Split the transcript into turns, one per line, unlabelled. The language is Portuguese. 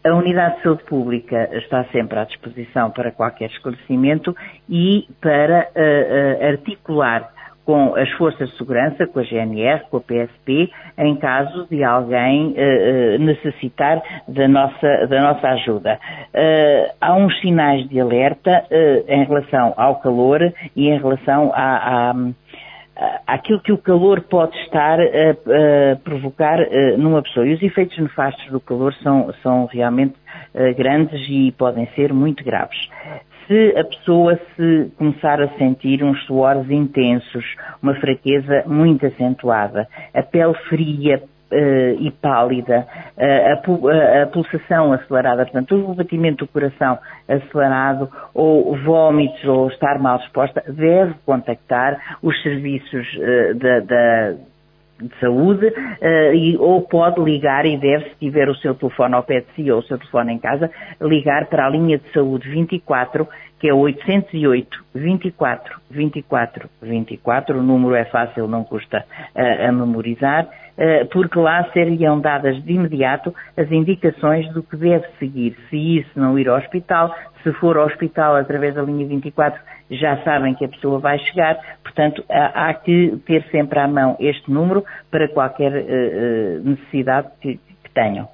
A Unidade de Saúde Pública está sempre à disposição para qualquer esclarecimento e para articular com as forças de segurança, com a GNR, com a PSP, em caso de alguém necessitar da nossa ajuda. Há uns sinais de alerta em relação ao calor e em relação àquilo que o calor pode estar a provocar numa pessoa. E os efeitos nefastos do calor são realmente grandes e podem ser muito graves. Se a pessoa se começar a sentir uns suores intensos, uma fraqueza muito acentuada, a pele fria e pálida, a pulsação acelerada, portanto, o batimento do coração acelerado, ou vômitos, ou estar mal disposta, deve contactar os serviços de saúde ou pode ligar e deve, se tiver o seu telefone ao pé de si ou o seu telefone em casa, ligar para a linha de saúde 24, que é 808 24 24 24, o número é fácil, não custa a memorizar, porque lá seriam dadas de imediato as indicações do que deve seguir. Se isso não ir ao hospital, se for ao hospital através da linha 24, já sabem que a pessoa vai chegar, portanto, há que ter sempre à mão este número para qualquer necessidade que tenham.